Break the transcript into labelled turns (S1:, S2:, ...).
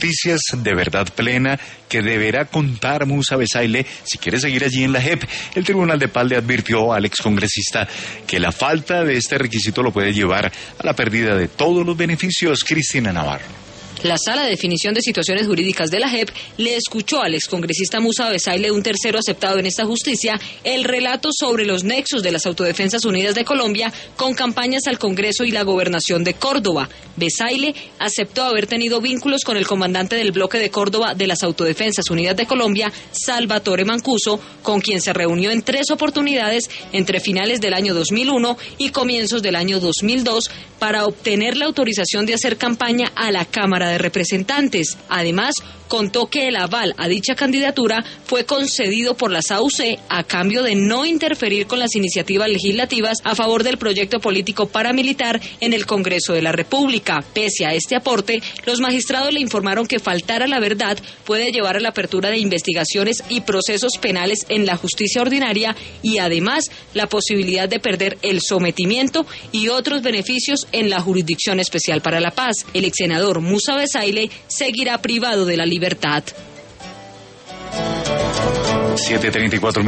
S1: noticias de verdad plena que deberá contar Musa Besaile si quiere seguir allí en la JEP. El Tribunal de Paz le advirtió al excongresista que la falta de este requisito lo puede llevar a la pérdida de todos los beneficios. Cristina Navarro.
S2: La Sala de Definición de Situaciones Jurídicas de la JEP le escuchó al excongresista Musa Besaile, un tercero aceptado en esta justicia, el relato sobre los nexos de las Autodefensas Unidas de Colombia con campañas al Congreso y la Gobernación de Córdoba. Besaile aceptó haber tenido vínculos con el comandante del bloque de Córdoba de las Autodefensas Unidas de Colombia, Salvatore Mancuso, con quien se reunió en 3 oportunidades entre finales del año 2001 y comienzos del año 2002 para obtener la autorización de hacer campaña a la Cámara de Representantes. Además, contó que el aval a dicha candidatura fue concedido por la SAUC a cambio de no interferir con las iniciativas legislativas a favor del proyecto político paramilitar en el Congreso de la República. Pese a este aporte, los magistrados le informaron que faltar a la verdad puede llevar a la apertura de investigaciones y procesos penales en la justicia ordinaria y además la posibilidad de perder el sometimiento y otros beneficios en la Jurisdicción Especial para la Paz. El ex senador Musa Besaile seguirá privado de la libertad.
S1: 7:34